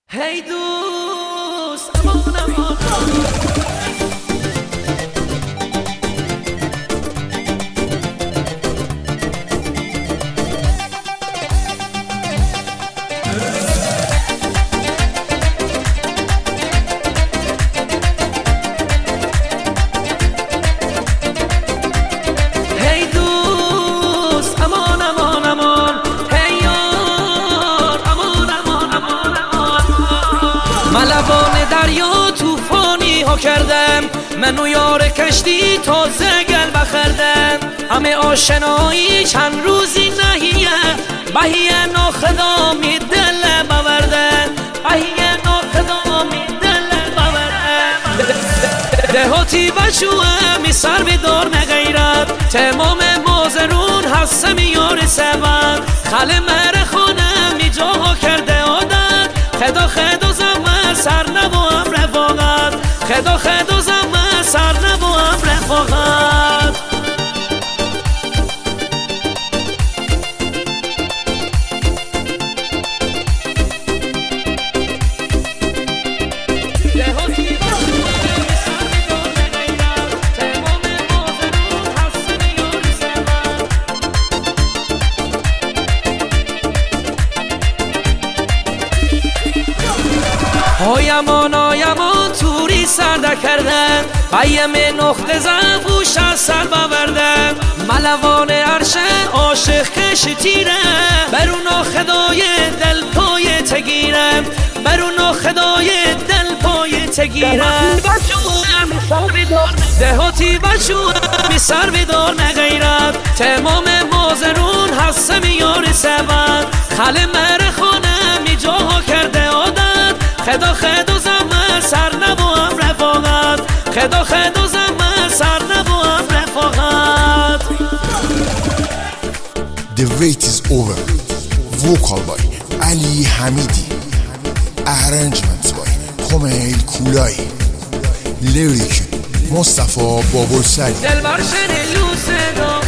هی دوست امان امان هی دوست امان امان امان هی یار امان امان امان امان من لبان دریا توفانی ها کردم منو یار کشتی تازه گل بخردم همه آشنایی چند روزی نهیه بهیه ناخدامی دل بوردن بهیه ناخدامی دل بوردن دهاتی بچوه می سر بدار نغیرت تمام مازرون هستم یار سبت خل مر خانم می جاها کرده عادت خدا زمه سر نبوام رفاقت خدا زمه سر نبوام رفاقت آیمان توری سرده کردن قیم نقطه زفوش از سر ببردن ملوان عرشه عاشق کش تیره برون خدای دل پای تگیرم برون خدای دل پای تگیرم دهاتی بچوه می سر بدار نغیرت تمام مازرون هستم یار سبت خل مر خانه می جاها کرده عادت خدا زمه سر نبوام رفاقت خدا زمه سر نبوام رفاقت. The wait is over. Vocal by Ali Hamidi. Arrangements by Komail Kulai. Lyric Mustafa Babulsari. دل برشن لوسه